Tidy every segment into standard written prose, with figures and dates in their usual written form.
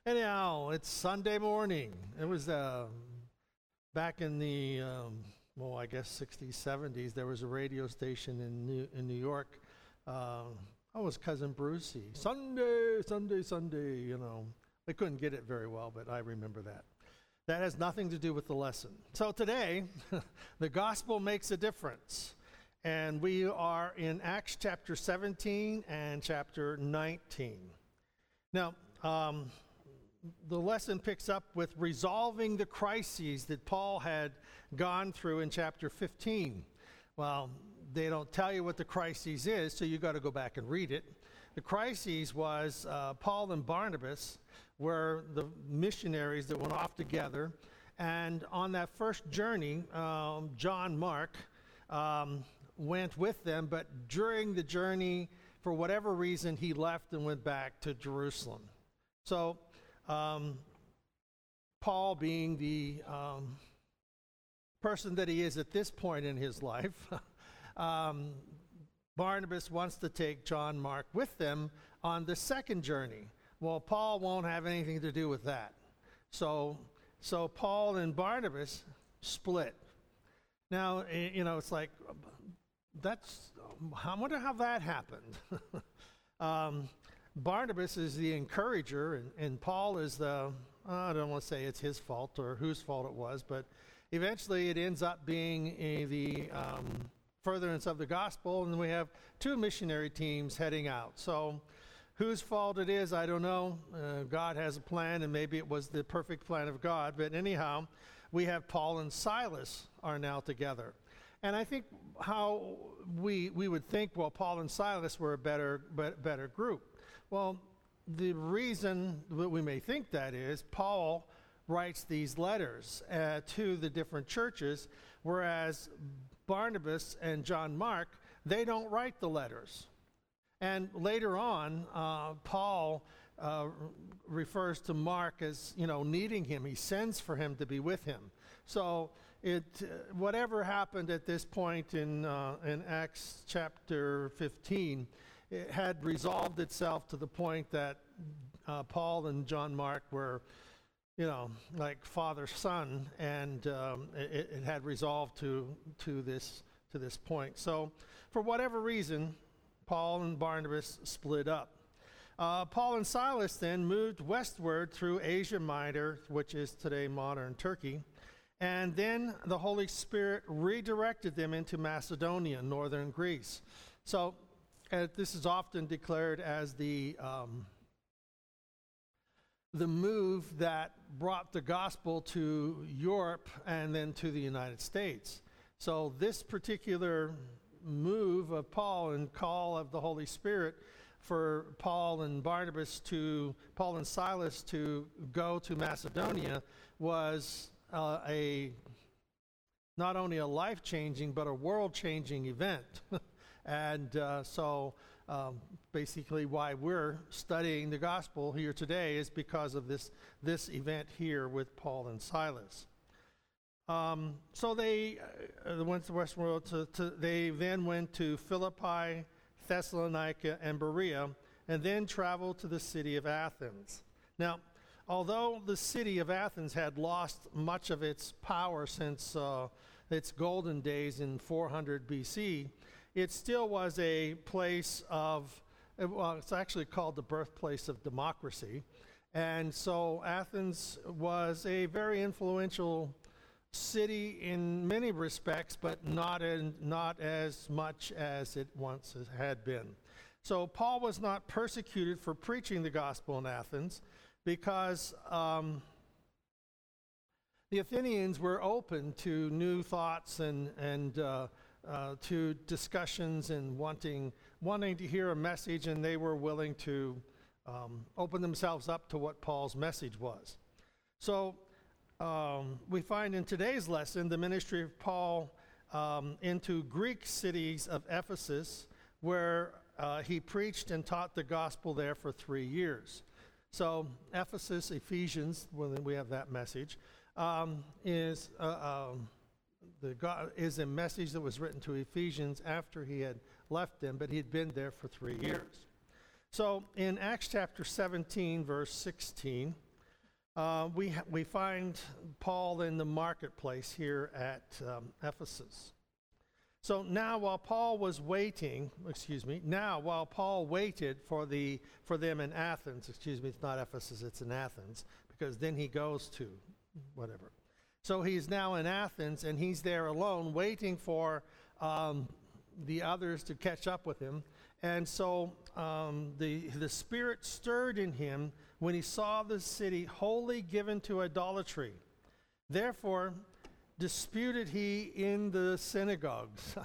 Anyhow, it's Sunday morning. It was back in the, I guess 60s, 70s. There was a radio station in New York. I was Cousin Brucey. Sunday, Sunday, Sunday, They couldn't get it very well, but I remember that. That has nothing to do with the lesson. So today, the gospel makes a difference. And we are in Acts chapter 17 and chapter 19. Now, the lesson picks up with resolving the crises that Paul had gone through in chapter 15. Well, they don't tell you what the crises is, so you got to go back and read it. The crises was Paul and Barnabas were the missionaries that went off together, and on that first journey, John Mark went with them, but during the journey, for whatever reason, he left and went back to Jerusalem. So Paul, being the person that he is at this point in his life, Barnabas wants to take John Mark with them on the second journey. Well, Paul won't have anything to do with that. So Paul and Barnabas split. Now, it's like, I wonder how that happened. Barnabas is the encourager, and Paul is I don't want to say it's his fault or whose fault it was, but eventually it ends up being the furtherance of the gospel, and we have two missionary teams heading out. So whose fault it is, I don't know. God has a plan, and maybe it was the perfect plan of God. But anyhow, we have Paul and Silas are now together. And I think how we would think, well, Paul and Silas were a better group. Well, the reason that we may think that is Paul writes these letters to the different churches, whereas Barnabas and John Mark, they don't write the letters. And later on, Paul refers to Mark as, needing him. He sends for him to be with him. So whatever happened at this point in Acts chapter 15, it had resolved itself to the point that Paul and John Mark were, like father son, and it had resolved to this point. So, for whatever reason, Paul and Barnabas split up. Paul and Silas then moved westward through Asia Minor, which is today modern Turkey, and then the Holy Spirit redirected them into Macedonia, northern Greece. So, this is often declared as the move that brought the gospel to Europe and then to the United States. So this particular move of Paul and call of the Holy Spirit for Paul and Silas to go to Macedonia was not only a life-changing but a world-changing event. And so basically why we're studying the gospel here today is because of this event here with Paul and Silas. So they went to the Western world. They then went to Philippi, Thessalonica, and Berea, and then traveled to the city of Athens. Now, although the city of Athens had lost much of its power since its golden days in 400 BC, it still was a place it's actually called the birthplace of democracy. And so Athens was a very influential city in many respects, but not as much as it once had been. So Paul was not persecuted for preaching the gospel in Athens because the Athenians were open to new thoughts and to discussions and wanting to hear a message, and they were willing to open themselves up to what Paul's message was. So we find in today's lesson the ministry of Paul into Greek cities of Ephesus, where he preached and taught the gospel there for 3 years. So Ephesus, Ephesians, when we have that message, is a message that was written to Ephesians after he had left them, but he'd been there for 3 years. So in Acts chapter 17, verse 16, We find Paul in the marketplace here at Ephesus. So now while Paul waited for them in Athens, it's not Ephesus, it's in Athens, because then he goes to whatever. So he's now in Athens, and he's there alone, waiting for the others to catch up with him. And so the Spirit stirred in him when he saw the city wholly given to idolatry. Therefore, disputed he in the synagogues.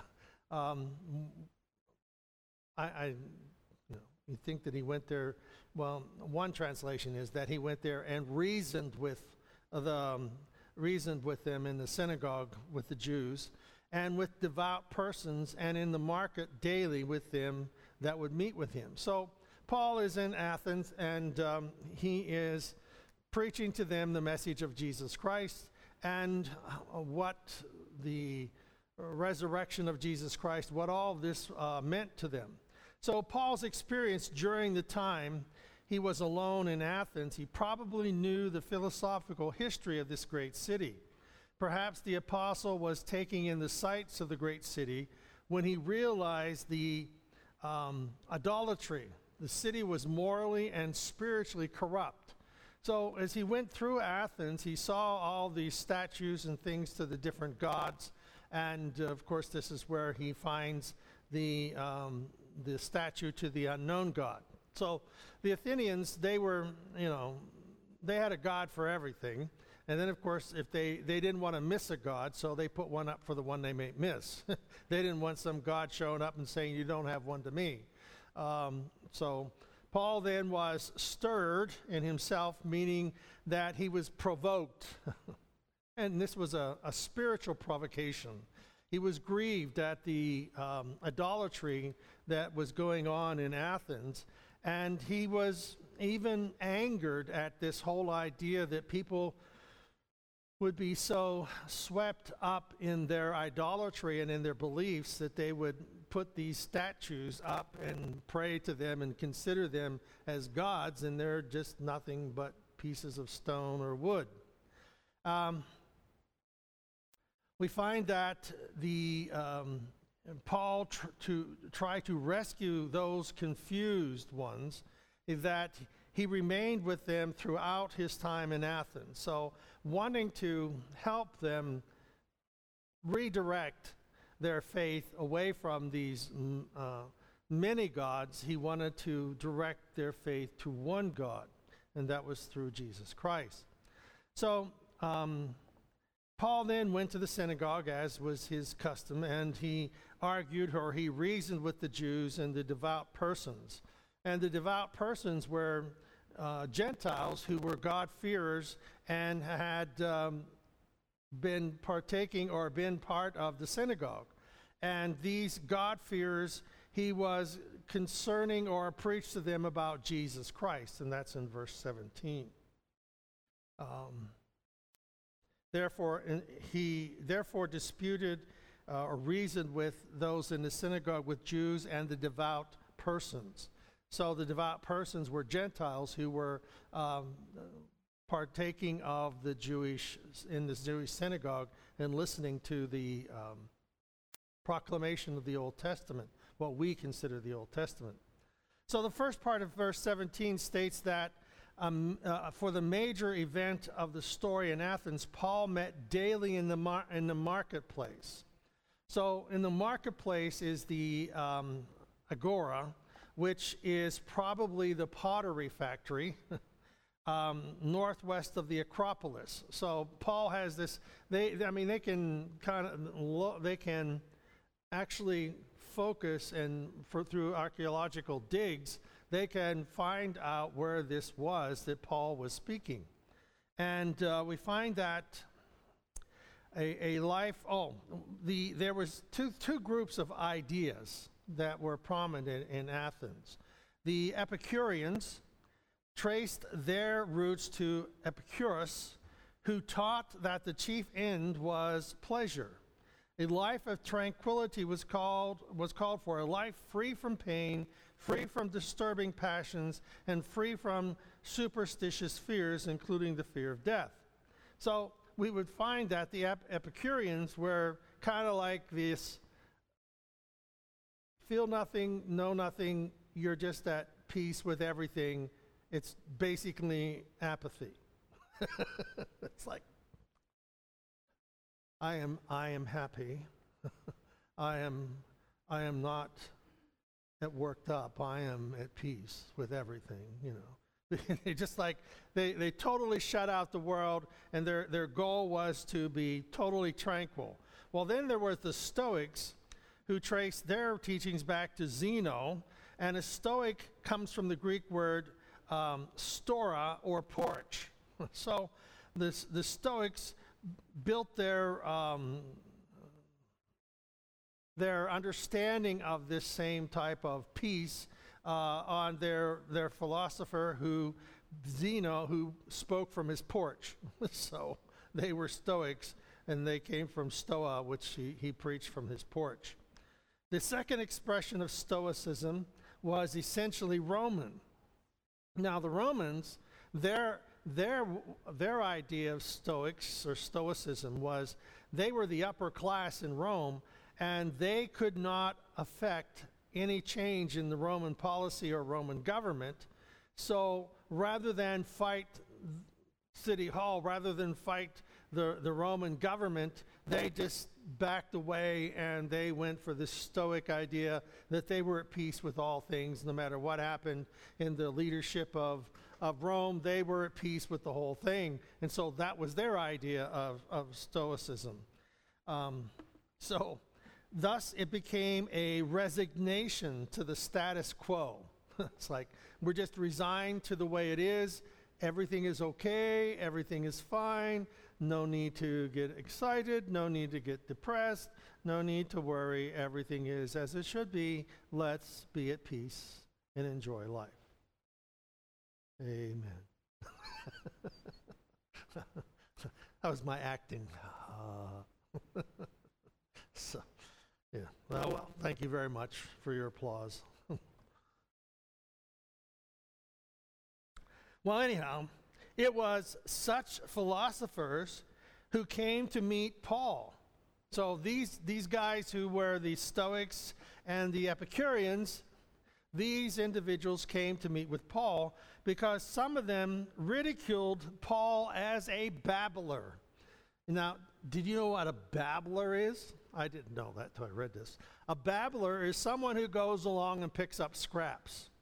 You think that he went there. Well, one translation is that he went there and reasoned with them in the synagogue with the Jews, and with devout persons, and in the market daily with them that would meet with him. So Paul is in Athens, and he is preaching to them the message of Jesus Christ and what the resurrection of Jesus Christ, what all this meant to them. So Paul's experience during the time he was alone in Athens, he probably knew the philosophical history of this great city. Perhaps the apostle was taking in the sights of the great city when he realized the idolatry. The city was morally and spiritually corrupt. So as he went through Athens, he saw all these statues and things to the different gods. And of course, this is where he finds the statue to the unknown God. So the Athenians, they had a god for everything. And then, of course, if they didn't want to miss a god, so they put one up for the one they may miss. They didn't want some god showing up and saying, you don't have one to me. So Paul then was stirred in himself, meaning that he was provoked. And this was a spiritual provocation. He was grieved at the idolatry that was going on in Athens. And he was even angered at this whole idea that people would be so swept up in their idolatry and in their beliefs that they would put these statues up and pray to them and consider them as gods, and they're just nothing but pieces of stone or wood. We find that Paul tried to rescue those confused ones, that he remained with them throughout his time in Athens. So wanting to help them redirect their faith away from these many gods, he wanted to direct their faith to one God, and that was through Jesus Christ. So Paul then went to the synagogue, as was his custom, and he argued, or he reasoned with the Jews and the devout persons. And the devout persons were Gentiles who were God-fearers and had been partaking or been part of the synagogue. And these God-fearers, he was concerning or preached to them about Jesus Christ, and that's in verse 17. He disputed or reasoned with those in the synagogue, with Jews and the devout persons. So the devout persons were Gentiles who were partaking of in the Jewish synagogue and listening to the proclamation of the Old Testament, what we consider the Old Testament. So the first part of verse 17 states that for the major event of the story in Athens, Paul met daily in the marketplace. So in the marketplace is the agora, which is probably the pottery factory northwest of the Acropolis. So Paul has this. They can actually focus, and through archaeological digs, they can find out where this was that Paul was speaking. And we find that there was two groups of ideas that were prominent in Athens. The Epicureans traced their roots to Epicurus, who taught that the chief end was pleasure. A life of tranquility was called for, a life free from pain, free from disturbing passions, and free from superstitious fears, including the fear of death. So we would find that the Epicureans were kind of like this: feel nothing, know nothing, you're just at peace with everything. It's basically apathy. It's like, I am happy. I am not worked up. I am at peace with everything, you know. They just like, they totally shut out the world, and their goal was to be totally tranquil. Well, then there was the Stoics, who traced their teachings back to Zeno, and a Stoic comes from the Greek word stora, or porch. So the Stoics built their understanding of this same type of peace on their philosopher, Zeno, who spoke from his porch. So they were Stoics, and they came from Stoa, which he preached from his porch. The second expression of Stoicism was essentially Roman. Now the Romans, their idea of Stoics or Stoicism was they were the upper class in Rome, and they could not affect any change in the Roman policy or Roman government. So rather than fight City Hall, rather than fight the Roman government, they just backed away, and they went for this Stoic idea that they were at peace with all things. No matter what happened in the leadership of Rome, they were at peace with the whole thing. And so that was their idea of Stoicism. So thus it became a resignation to the status quo. It's like, we're just resigned to the way it is. Everything is okay. Everything is fine. No need to get excited. No need to get depressed. No need to worry. Everything is as it should be. Let's be at peace and enjoy life. Amen. That was my acting. So, yeah. Well, thank you very much for your applause. Well, anyhow, it was such philosophers who came to meet Paul. So these guys who were the Stoics and the Epicureans, these individuals came to meet with Paul because some of them ridiculed Paul as a babbler. Now, did you know what a babbler is? I didn't know that until I read this. A babbler is someone who goes along and picks up scraps.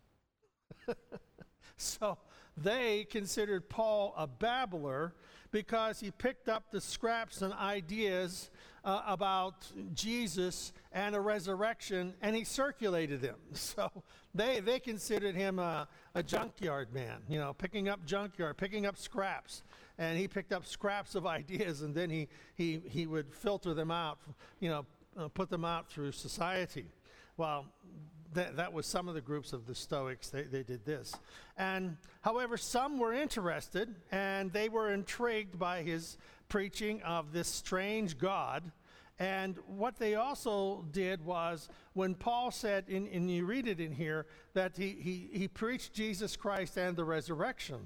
So they considered Paul a babbler because he picked up the scraps and ideas about Jesus and a resurrection, and he circulated them. So they considered him a junkyard man, you know, picking up scraps. And he picked up scraps of ideas, and then he would filter them out, you know, put them out through society. Well, that was some of the groups of the Stoics. They did this. And however, some were interested, and they were intrigued by his preaching of this strange God. And what they also did was, when Paul said, and you read it in here, that he preached Jesus Christ and the resurrection,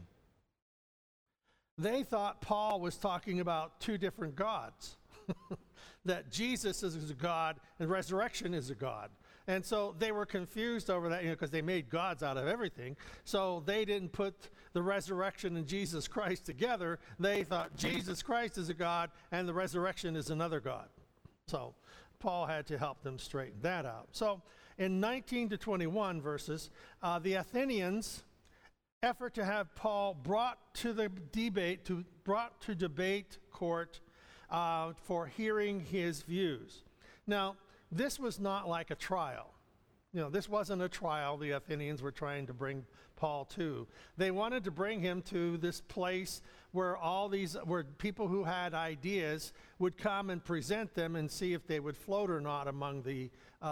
they thought Paul was talking about two different gods. That Jesus is a God and resurrection is a God. And so they were confused over that, because they made gods out of everything. So they didn't put the resurrection and Jesus Christ together. They thought Jesus Christ is a God and the resurrection is another God. So Paul had to help them straighten that out. So in 19 to 21 verses, the Athenians' effort to have Paul brought to debate court for hearing his views. Now, this was not like a trial. This wasn't a trial the Athenians were trying to bring Paul to. They wanted to bring him to this place where where people who had ideas would come and present them and see if they would float or not among the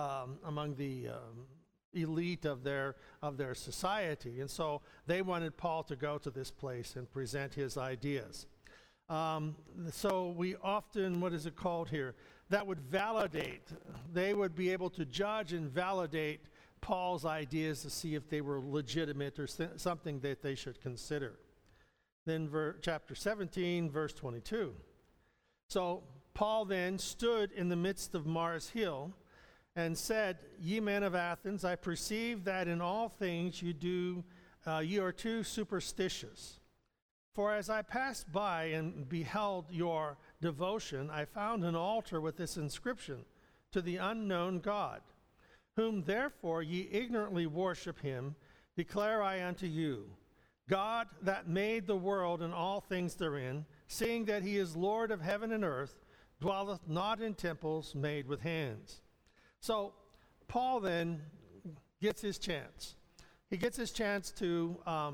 elite of their society. And so they wanted Paul to go to this place and present his ideas. So we often, what is it called here? That would validate. They would be able to judge and validate Paul's ideas to see if they were legitimate or something that they should consider. Then chapter 17, verse 22. So Paul then stood in the midst of Mars Hill and said, "Ye men of Athens, I perceive that in all things ye are too superstitious. For as I passed by and beheld your devotion, I found an altar with this inscription, to the unknown God. Whom therefore ye ignorantly worship him, declare I unto you, God that made the world and all things therein, seeing that he is Lord of heaven and earth, dwelleth not in temples made with hands." So Paul then gets his chance. He gets his chance to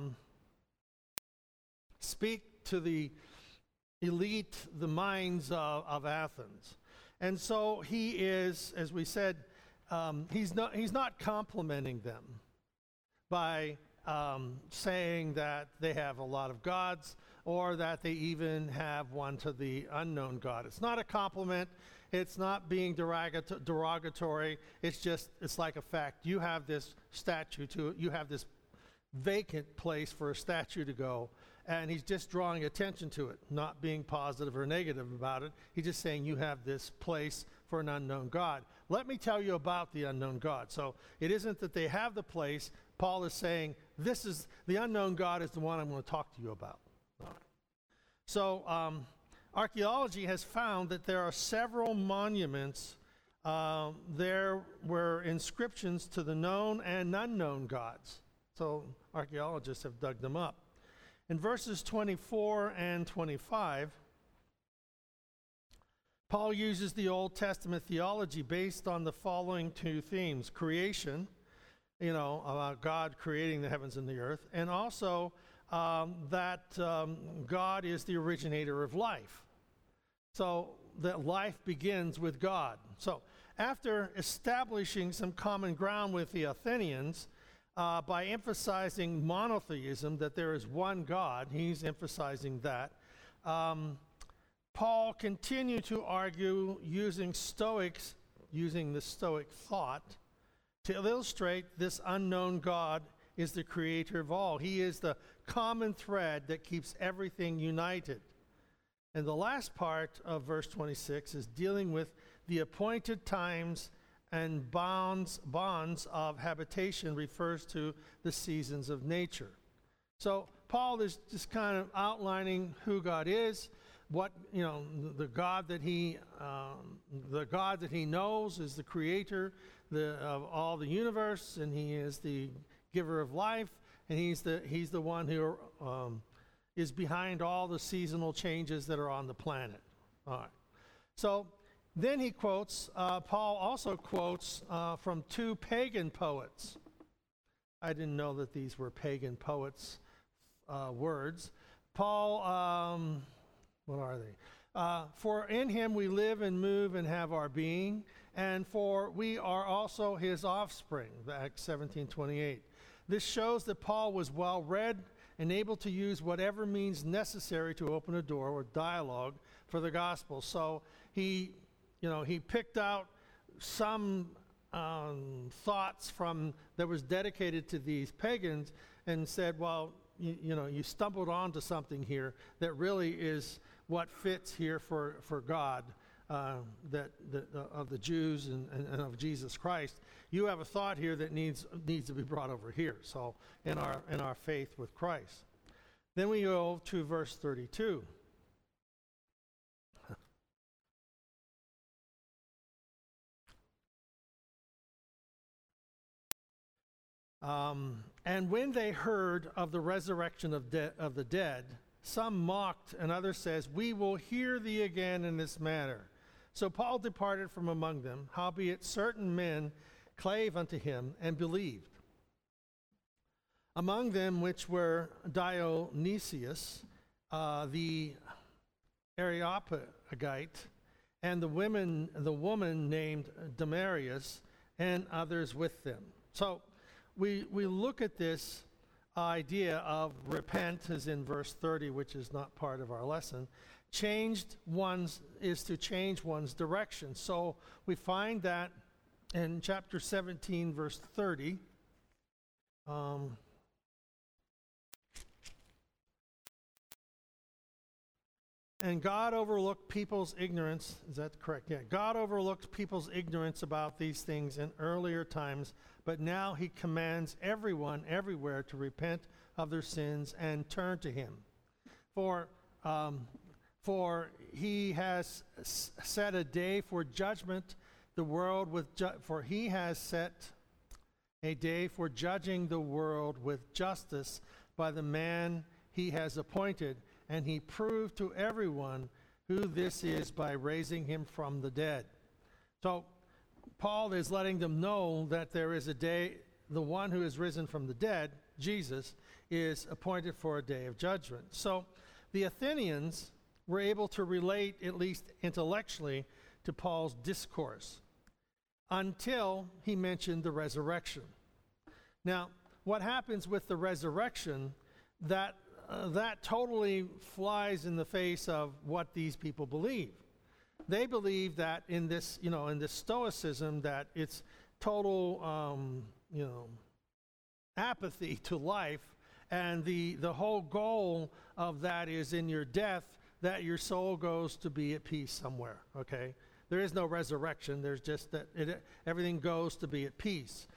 speak to the elite, the minds of Athens. And so he is, as we said, he's not complimenting them by saying that they have a lot of gods or that they even have one to the unknown God. It's not a compliment. It's not being derogatory. It's like a fact. You have this statue you have this vacant place for a statue to go, and he's just drawing attention to it, not being positive or negative about it. He's just saying you have this place for an unknown God. Let me tell you about the unknown God. So it isn't that they have the place. Paul is saying, this is the unknown God is the one I'm going to talk to you about. All right. So archaeology has found that there are several monuments. There were inscriptions to the known and unknown gods. So archaeologists have dug them up. In verses 24 and 25, Paul uses the Old Testament theology based on the following two themes: creation, about God creating the heavens and the earth, and also that God is the originator of life. So that life begins with God. So after establishing some common ground with the Athenians, by emphasizing monotheism, that there is one God, he's emphasizing that. Paul continued to argue using the Stoic thought to illustrate this unknown God is the creator of all. He is the common thread that keeps everything united. And the last part of verse 26 is dealing with the appointed times and bonds of habitation, refers to the seasons of nature. So Paul is just kind of outlining who God is, what the God that he knows is the creator of all the universe, and he is the giver of life, and he's the one who is behind all the seasonal changes that are on the planet. All right. So then he quotes, Paul also quotes from two pagan poets. I didn't know that these were pagan poets' words. Paul, what are they? For in him we live and move and have our being, and for we are also his offspring, Acts 17:28. This shows that Paul was well read and able to use whatever means necessary to open a door or dialogue for the gospel. So he picked out some thoughts that was dedicated to these pagans and said, well, you stumbled onto something here that really is what fits here for God, that of the Jews and of Jesus Christ. You have a thought here that needs to be brought over here. So in our faith with Christ. Then we go to verse 32. And when they heard of the resurrection of the dead, some mocked, and others says, "We will hear thee again in this matter." So Paul departed from among them, howbeit certain men clave unto him and believed. Among them which were Dionysius, the Areopagite, and the woman named Damaris, and others with them. So we look at this idea of repent, as in verse 30, which is not part of our lesson. Is to change one's direction. So we find that in chapter 17, verse 30. And God overlooked people's ignorance. Is that correct? Yeah. God overlooked people's ignorance about these things in earlier times, but now he commands everyone everywhere to repent of their sins and turn to him. For he has set a day for judgment the world with for he has set a day for judging the world with justice by the man he has appointed, and he proved to everyone who this is by raising him from the dead. So Paul is letting them know that there is a day, the one who is risen from the dead, Jesus, is appointed for a day of judgment. So the Athenians were able to relate, at least intellectually, to Paul's discourse until he mentioned the resurrection. Now, what happens with the resurrection, that totally flies in the face of what these people believe. They believe that in this, in this Stoicism, that it's total, apathy to life, and the whole goal of that is in your death that your soul goes to be at peace somewhere. Okay, there is no resurrection. There's just that everything goes to be at peace.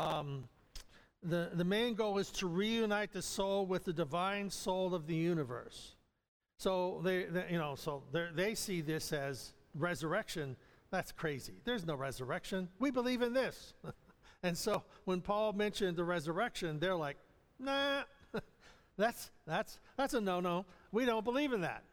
The main goal is to reunite the soul with the divine soul of the universe. So they see this as resurrection. That's crazy. There's no resurrection. We believe in this. And so when Paul mentioned the resurrection, they're like, nah, that's a no-no. We don't believe in that.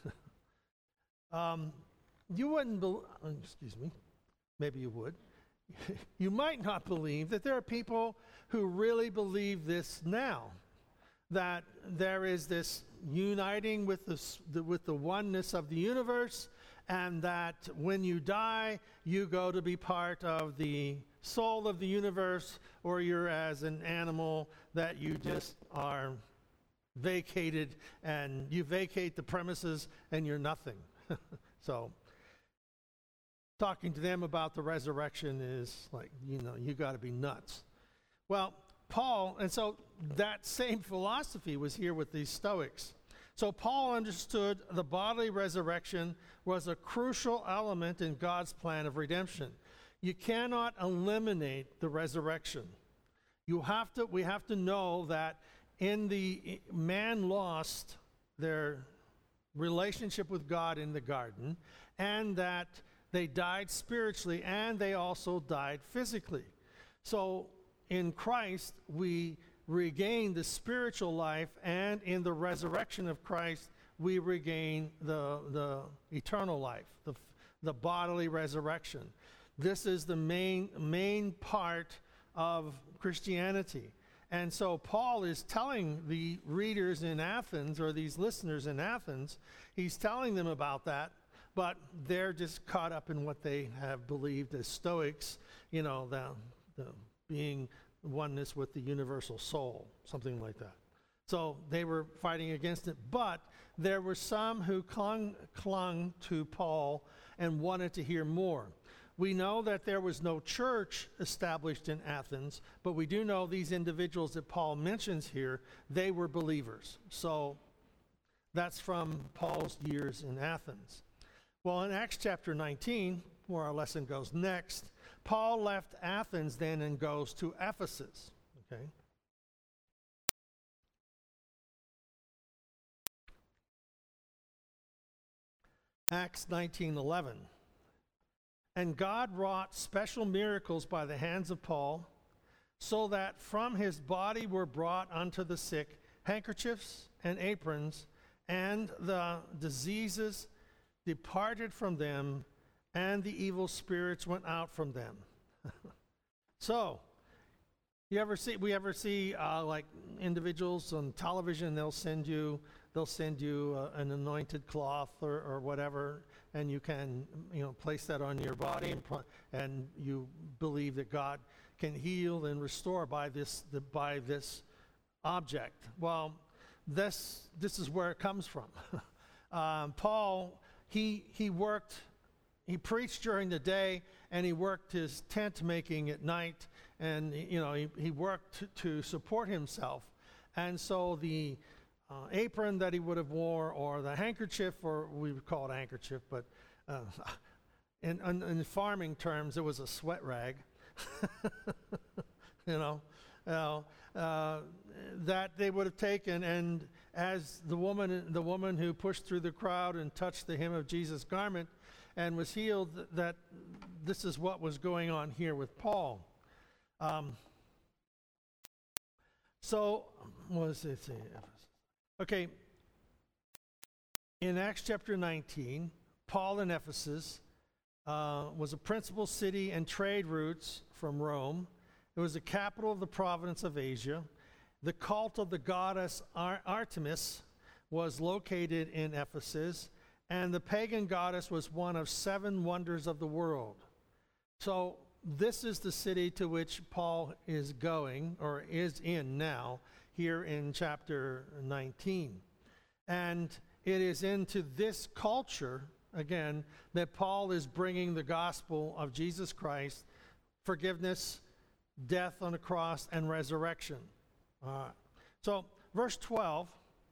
You wouldn't excuse me, maybe you would. You might not believe that there are people who really believe this now, that there is this uniting with the oneness of the universe, and that when you die, you go to be part of the soul of the universe, or you're as an animal that you just are vacated, and you vacate the premises and you're nothing. So talking to them about the resurrection is like, you got to be nuts. Well, Paul, and so that same philosophy was here with these Stoics. So Paul understood the bodily resurrection was a crucial element in God's plan of redemption. You cannot eliminate the resurrection. We have to know that man lost their relationship with God in the garden, and that they died spiritually, and they also died physically. So in Christ, we regain the spiritual life, and in the resurrection of Christ, we regain the eternal life, the bodily resurrection. This is the main part of Christianity. And so Paul is telling the readers in Athens, or these listeners in Athens, he's telling them about that, but they're just caught up in what they have believed as Stoics, the being oneness with the universal soul, something like that. So they were fighting against it, but there were some who clung to Paul and wanted to hear more. We know that there was no church established in Athens, but we do know these individuals that Paul mentions here, they were believers. So that's from Paul's years in Athens. Well, in Acts chapter 19, where our lesson goes next, Paul left Athens then and goes to Ephesus. Okay. Acts 19:11. And God wrought special miracles by the hands of Paul, so that from his body were brought unto the sick handkerchiefs and aprons, and the diseases departed from them, and the evil spirits went out from them. So, we ever see like individuals on television? They'll send you an anointed cloth or whatever, and you can place that on your body, and you believe that God can heal and restore by this object. Well, this is where it comes from. Paul, he worked he preached during the day, and he worked his tent making at night, and he worked to support himself. And so the apron that he would have wore, or the handkerchief, or we would call it handkerchief, but in farming terms, it was a sweat rag. That they would have taken, and as the woman who pushed through the crowd and touched the hem of Jesus' garment and was healed, that this is what was going on here with Paul. Okay, in Acts chapter 19, Paul in Ephesus was a principal city and trade routes from Rome. It was the capital of the province of Asia. The cult of the goddess Artemis was located in Ephesus, and the pagan goddess was one of 7 wonders of the world. So this is the city to which Paul is going, or is in now, here in chapter 19. And it is into this culture, again, that Paul is bringing the gospel of Jesus Christ, forgiveness, death on the cross, and resurrection. So verse 12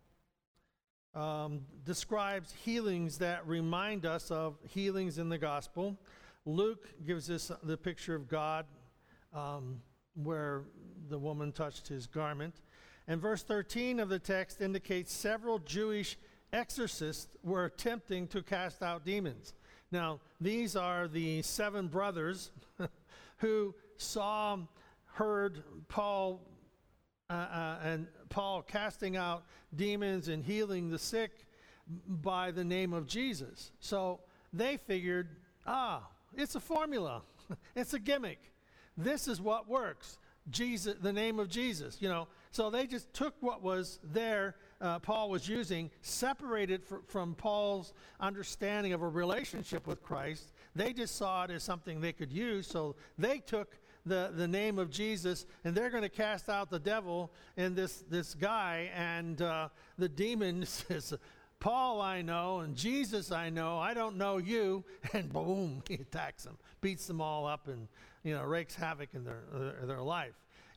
describes healings that remind us of healings in the gospel. Luke gives us the picture of God where the woman touched his garment. And verse 13 of the text indicates several Jewish exorcists were attempting to cast out demons. Now, these are the 7 brothers who heard Paul and Paul casting out demons and healing the sick by the name of Jesus. So they figured, it's a formula. It's a gimmick. This is what works. Jesus, the name of Jesus, So they just took what was there, Paul was using, separated from Paul's understanding of a relationship with Christ. They just saw it as something they could use, so they took the name of Jesus, and they're going to cast out the devil in this guy, and the demon says, Paul I know, and Jesus I know, I don't know you, and boom, he attacks them, beats them all up, and rakes havoc in their life.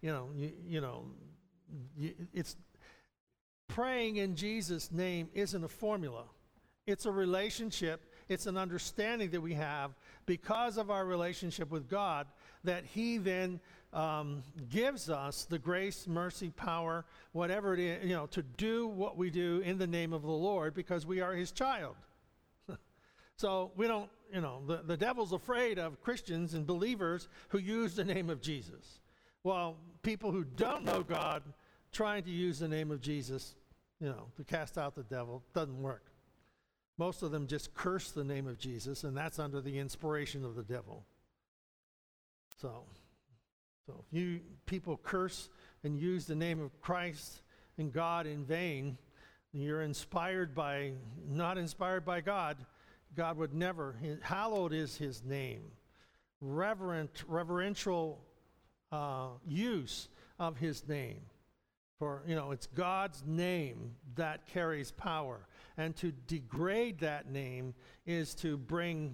It's praying in Jesus' name isn't a formula. It's a relationship. It's an understanding that we have because of our relationship with God, that he then gives us the grace, mercy, power, whatever it is, to do what we do in the name of the Lord, because we are his child. So we don't, the devil's afraid of Christians and believers who use the name of Jesus. Well, people who don't know God trying to use the name of Jesus, to cast out the devil, doesn't work. Most of them just curse the name of Jesus, and that's under the inspiration of the devil. So if you people curse and use the name of Christ and God in vain, you're not inspired by God. God would never. Hallowed is his name. Reverential use of his name. For, it's God's name that carries power. And to degrade that name is to bring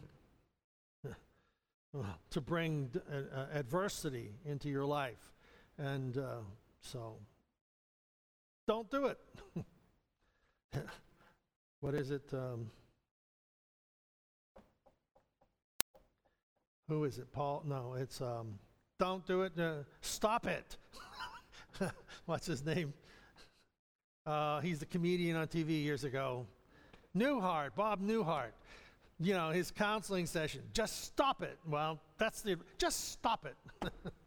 adversity into your life. And so don't do it. What is it? Who is it? Paul? No, it's don't do it. Stop it. What's his name? He's the comedian on TV years ago. Newhart, Bob Newhart. His counseling session. Just stop it. Well, just stop it.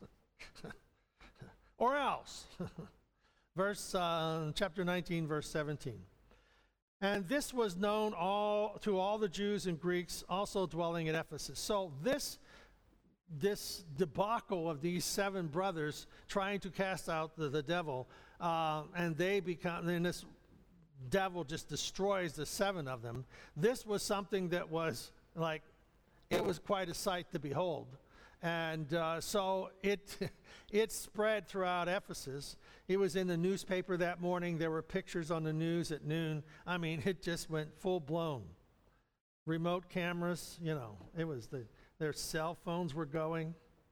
Or else. Chapter 19, verse 17. And this was known to all the Jews and Greeks also dwelling at Ephesus. So this debacle of these 7 brothers trying to cast out the devil, and this devil just destroys the 7 of them. This was something that was it was quite a sight to behold. And so it spread throughout Ephesus. It was in the newspaper that morning. There were pictures on the news at noon. I mean, it just went full blown. remote cameras, it was their cell phones were going.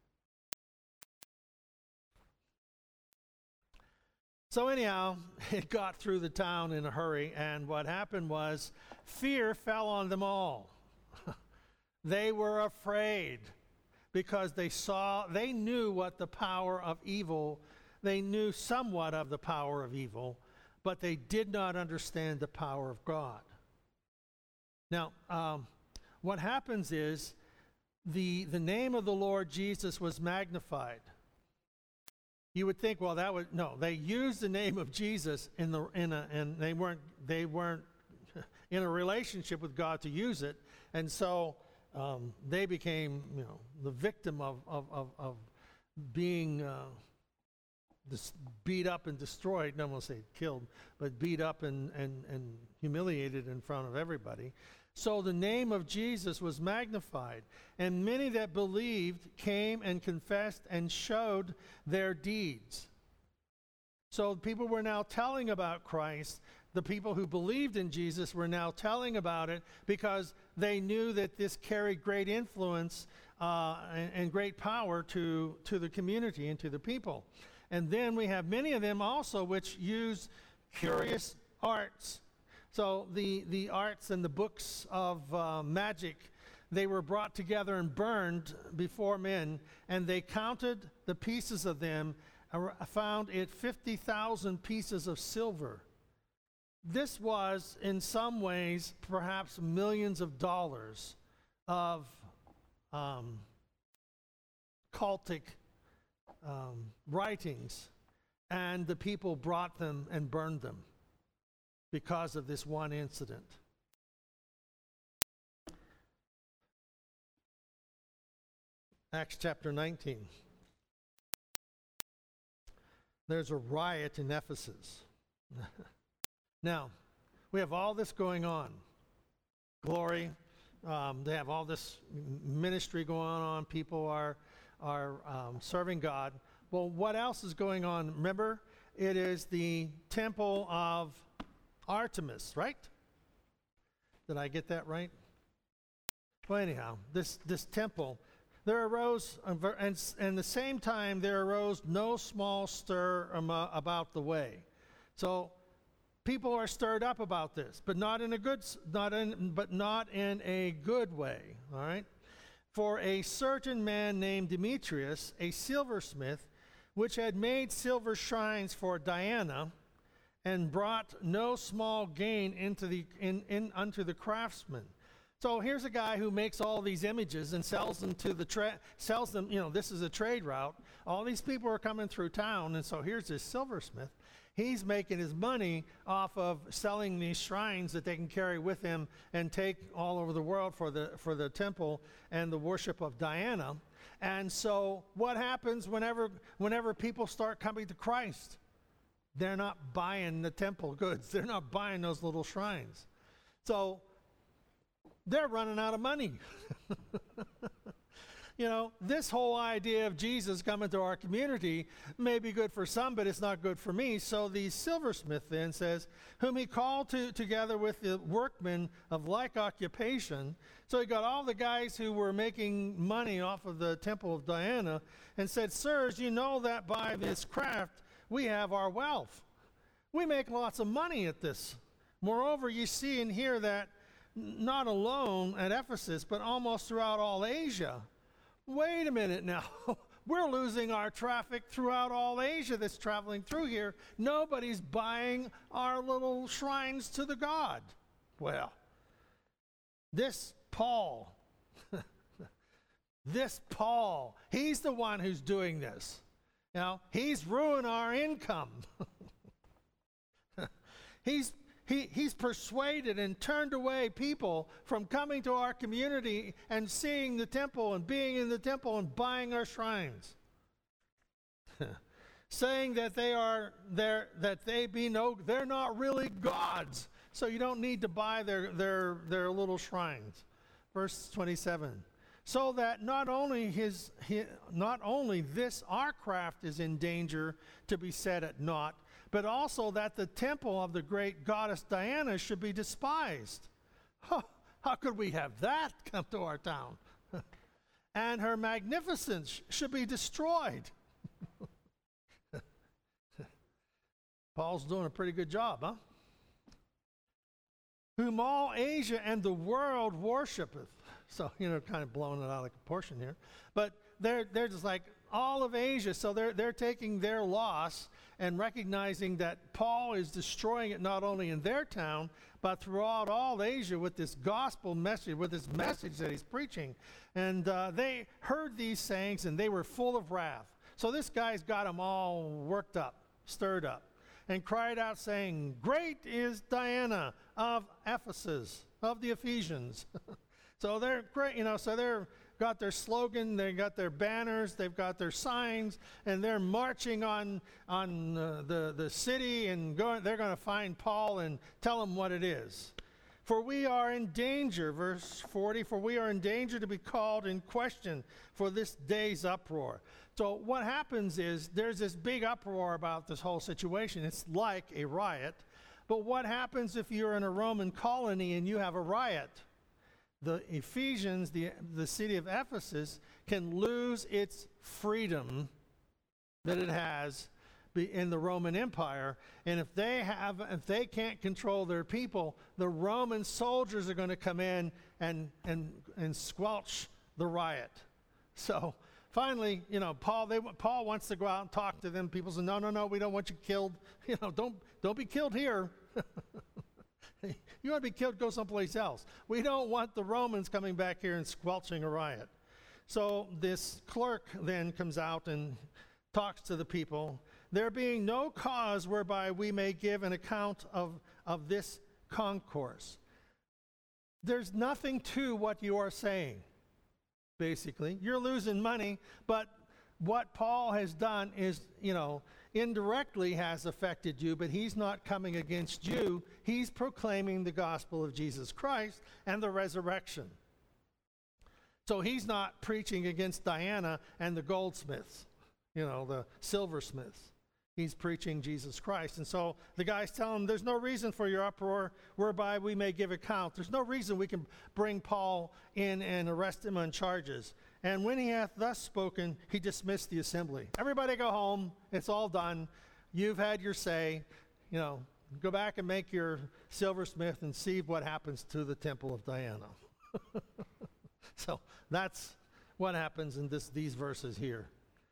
So anyhow, it got through the town in a hurry, and what happened was fear fell on them all. They were afraid because they knew what the power of evil, they knew somewhat of the power of evil, but they did not understand the power of God. Now, what happens is the name of the Lord Jesus was magnified. You would think, well, they used the name of Jesus and they weren't in a relationship with God to use it, and so they became, the victim of being beat up and destroyed. No one will say killed, but beat up and humiliated in front of everybody. So the name of Jesus was magnified, and many that believed came and confessed and showed their deeds. So people were now telling about Christ. The people who believed in Jesus were now telling about it because they knew that this carried great influence and great power to the community and to the people. And then we have many of them also which use curious arts. So the arts and the books of magic, they were brought together and burned before men, and they counted the pieces of them, found it 50,000 pieces of silver. This was, in some ways, perhaps millions of dollars of cultic writings, and the people brought them and burned them because of this one incident. Acts chapter 19. There's a riot in Ephesus. Now, we have all this going on. Glory. They have all this ministry going on. People are serving God. Well, what else is going on? Remember, it is the temple of Artemis, right? Did I get that right? Well, anyhow, this temple, there arose, and the same time there arose no small stir about the way. So people are stirred up about this, but not in a good way. All right. For a certain man named Demetrius, a silversmith, which had made silver shrines for Diana, and brought no small gain unto the craftsmen. So here's a guy who makes all these images and sells them sells them. This is a trade route. All these people are coming through town, and so here's this silversmith. He's making his money off of selling these shrines that they can carry with him and take all over the world for the temple and the worship of Diana. And so what happens whenever people start coming to Christ? They're not buying the temple goods. They're not buying those little shrines. So they're running out of money. This whole idea of Jesus coming to our community may be good for some, but it's not good for me. So the silversmith then says, whom he called together with the workmen of like occupation. So he got all the guys who were making money off of the temple of Diana and said, sirs, you know that by this craft we have our wealth. We make lots of money at this. Moreover, you see and hear that not alone at Ephesus, but almost throughout all Asia. Wait a minute now. We're losing our traffic throughout all Asia that's traveling through here. Nobody's buying our little shrines to the god. Well, this Paul, he's the one who's doing this. He's ruined our income. He's persuaded and turned away people from coming to our community and seeing the temple and being in the temple and buying our shrines. Saying that they're not really gods, so you don't need to buy their little shrines. Verse 27. So that not only this our craft is in danger to be set at naught, but also that the temple of the great goddess Diana should be despised. How could we have that come to our town? And her magnificence should be destroyed. Paul's doing a pretty good job, huh? Whom all Asia and the world worshipeth. So, kind of blowing it out of proportion here. But they're just like all of Asia. So they're taking their loss and recognizing that Paul is destroying it not only in their town, but throughout all Asia with this gospel message, with this message that he's preaching. And they heard these sayings and they were full of wrath. So this guy's got them all worked up, stirred up, and cried out saying, "Great is Diana of Ephesus, of the Ephesians." So they're great, so they're got their slogan, they got their banners, they've got their signs, and they're marching on the city, and they're going to find Paul and tell him what it is. For we are in danger, verse 40, for we are in danger to be called in question for this day's uproar. So what happens is there's this big uproar about this whole situation. It's like a riot. But what happens if you're in a Roman colony and you have a riot? The Ephesians, the city of Ephesus, can lose its freedom that it has in the Roman Empire. And if they can't control their people, the Roman soldiers are going to come in and squelch the riot. So finally, Paul wants to go out and talk to them. People say, no, we don't want you killed. Don't be killed here. You want to be killed, go someplace else. We don't want the Romans coming back here and squelching a riot. So this clerk then comes out and talks to the people. There being no cause whereby we may give an account of this concourse. There's nothing to what you are saying, basically. You're losing money, but what Paul has done is, indirectly has affected you, but he's not coming against you. He's proclaiming the gospel of Jesus Christ and the resurrection. So he's not preaching against Diana and the goldsmiths, the silversmiths. He's preaching Jesus Christ. And so the guys tell him, there's no reason for your uproar whereby we may give account. There's no reason we can bring Paul in and arrest him on charges. And when he hath thus spoken, he dismissed the assembly. Everybody go home. It's all done. You've had your say. Go back and make your silversmith and see what happens to the temple of Diana. So that's what happens in these verses here.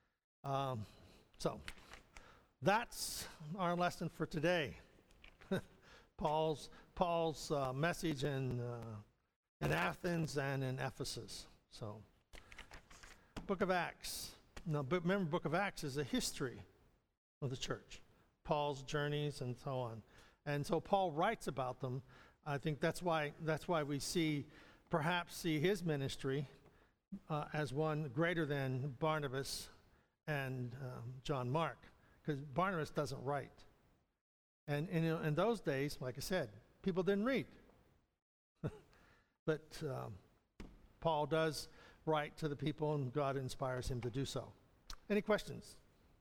So that's our lesson for today. Paul's message in Athens and in Ephesus. So, Book of Acts. Now, but remember, Book of Acts is a history of the church, Paul's journeys and so on. And so Paul writes about them. I think that's why we perhaps see his ministry as one greater than Barnabas and John Mark, because Barnabas doesn't write. And in those days, like I said, people didn't read. But Paul does write to the people, and God inspires him to do so. Any questions?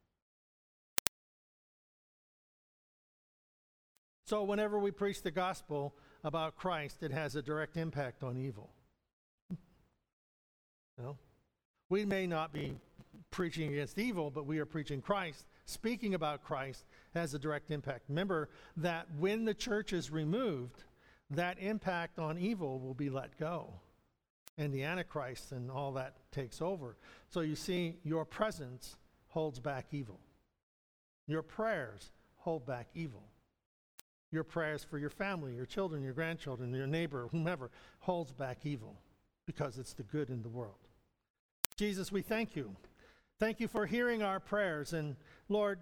So whenever we preach the gospel about Christ, it has a direct impact on evil. We may not be preaching against evil, but we are preaching Christ. Speaking about Christ has a direct impact. Remember that when the church is removed, that impact on evil will be let go. And the Antichrist and all that takes over. So you see, your presence holds back evil. Your prayers hold back evil. Your prayers for your family, your children, your grandchildren, your neighbor, whomever, holds back evil because it's the good in the world. Jesus, we thank you. Thank you for hearing our prayers. And Lord,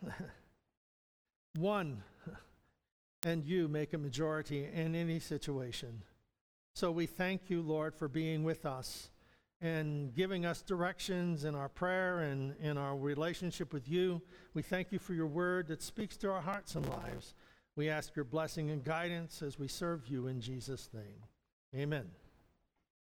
one and you make a majority in any situation. So we thank you, Lord, for being with us and giving us directions in our prayer and in our relationship with you. We thank you for your word that speaks to our hearts and lives. We ask your blessing and guidance as we serve you in Jesus' name. Amen.